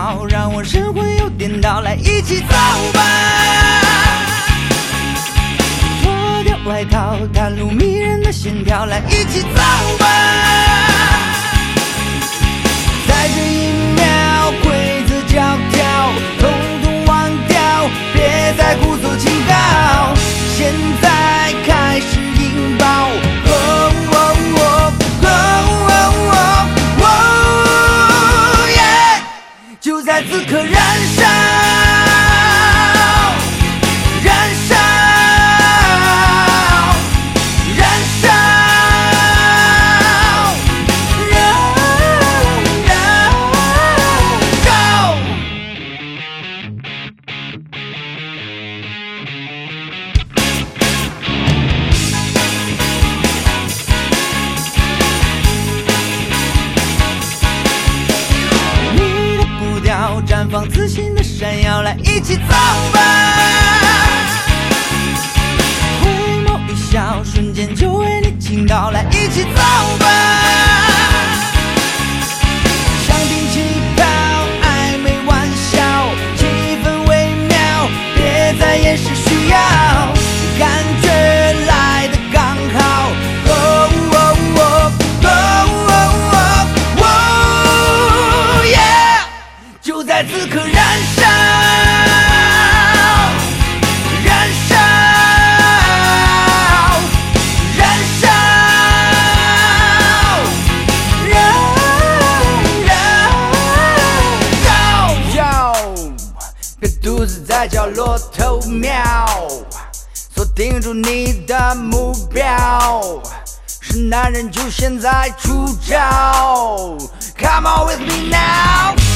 好，让我神魂有颠倒，来一起走吧。脱掉外套，袒露迷人的线条，来一起走吧。在这一秒，规则教条，统统忘掉，别再胡诌情高。现在开始引爆。就在此刻燃烧，燃烧，燃烧，绽放自信的闪耀，来一起走吧。回眸一笑，瞬间就为你倾倒，来一起走吧。想听气泡，暧昧玩笑，气氛微妙，别再掩饰需要，感觉来得刚好。就在此刻燃烧，燃烧，燃烧，别独自在角落偷瞄，锁定住你的目标，是男人就现在出招 ，Come on with me now。